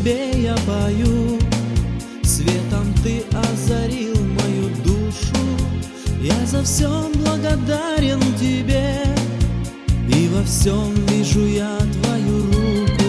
тебе я пою, светом ты озарил мою душу. Я за все благодарен тебе, и во всем вижу я твою руку.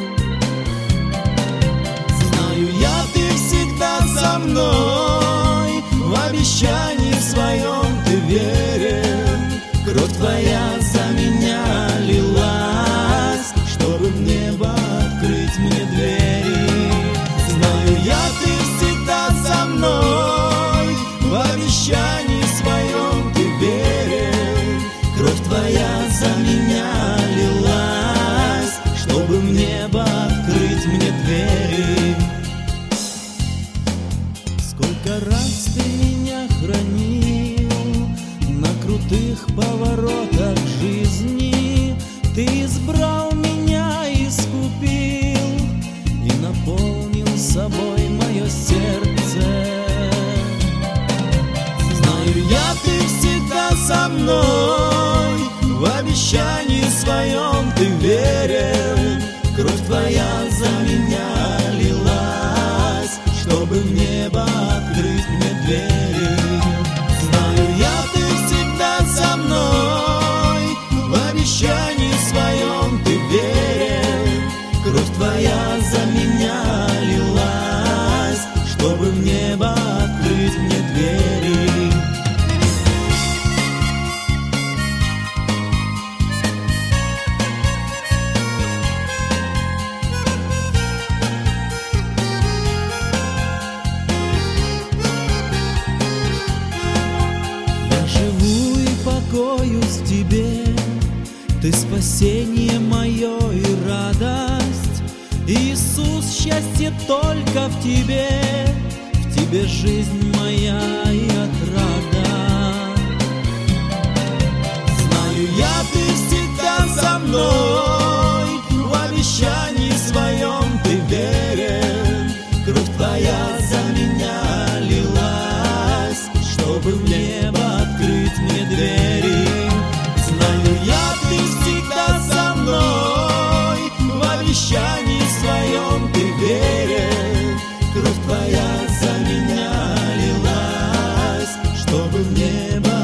Знаю я, ты всегда со мной, в обещании своем ты верен. Кровь твоя за меня лилась, чтобы в небо открыть мне двери. Знаю я, ты всегда со мной, в обещании своем ты верен. Кровь твоя за меня лилась, чтобы в небо открыть мне двери. Сколько раз ты меня хранил на крутых поворотах жизни. Ты избрал меня, искупил и наполнил собой мое сердце. Знаю я, ты всегда со мной, в обещании своем ты верен. Кровь твоя за меня лилась, чтобы в небо открыть мне двери. Знаю я, ты всегда со мной, в обещании своем ты верен. Кровь твоя за меня лилась, чтобы в небо открыть мне двери. Покоюсь в тебе, ты спасение мое и радость. Иисус, счастье только в тебе жизнь моя и отрада. Знаю я, ты всегда со мной, в обещании своем ты верен. Кровь твоя за меня лилась, чтобы в небо открыть мне двери. Знаю я, ты всегда со мной, в обещании своем ты верен. Кровь твоя за меня лилась, чтобы в небо